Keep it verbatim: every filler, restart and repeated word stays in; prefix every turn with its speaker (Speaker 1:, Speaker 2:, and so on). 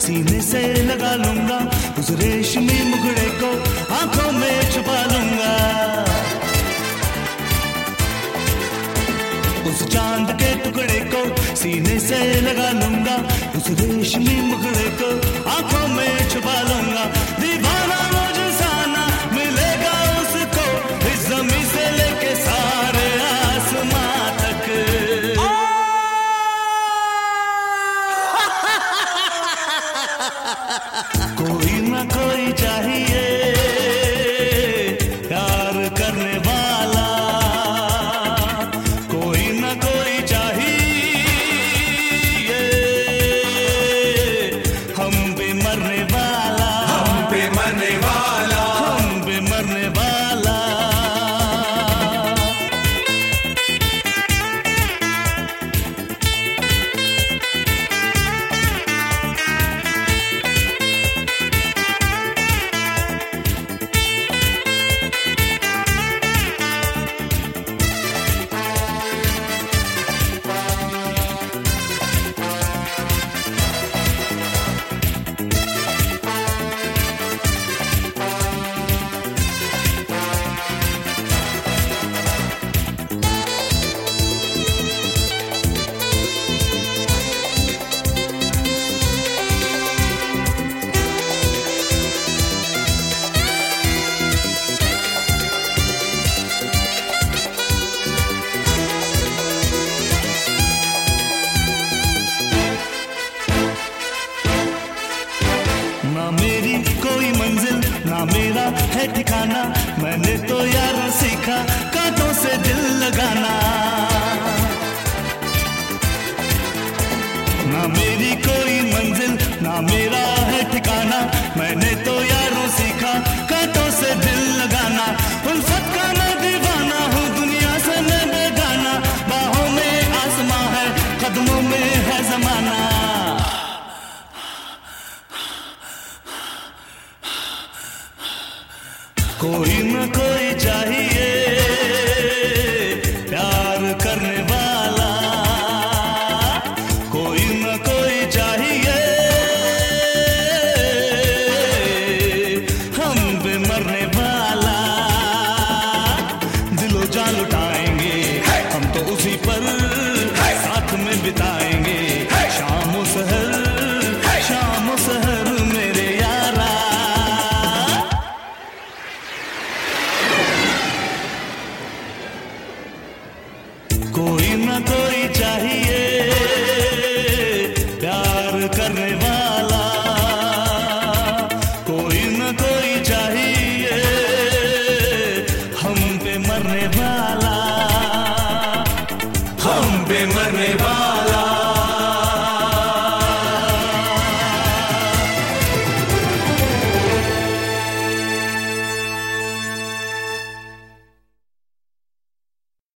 Speaker 1: सीने से लगा लूंगा, उस रेशमी मुखड़े को आंखों में छुपा लूंगा। उस चांद के टुकड़े को सीने से लगा लूंगा, उस रेशमी मुखड़े को आंखों में छुपा लूंगा। दीवाना मुझे साना मिलेगा उसको, इस ज़मीं से लेके सारे आसमां तक। कोई ना कोई चाहिए प्यार करने वाला, कोई ना कोई चाहिए हम पे मरने वाला,
Speaker 2: हम पे मरने वाला,
Speaker 1: हम पे मरने वाला। ना मेरी कोई मंजिल, ना मेरा है ठिकाना, मैंने तो यार सीखा कांटों से दिल लगाना। ना मेरी कोई मंजिल, ना मेरा है ठिकाना, मैंने तो यारों सीखा कांटों से दिल लगाना। उल्फत का मैं दीवाना हूँ, दुनिया से मैं बेगाना, बाहों में आसमां है, कदमों में है जमाना। कोई न कोई चाहिए प्यार करने वाला, कोई न कोई चाहिए हम पे मरने वाला। दिलो जान लुटाएंगे हम तो उसी पर साथ में बिताएंगे, शाम सहर शाम सहर मेरे यारा। कोई ना कोई चाहिए प्यार करने वाला, कोई ना कोई चाहिए हम पे मरने वाला,
Speaker 2: हम पे मरने वाला।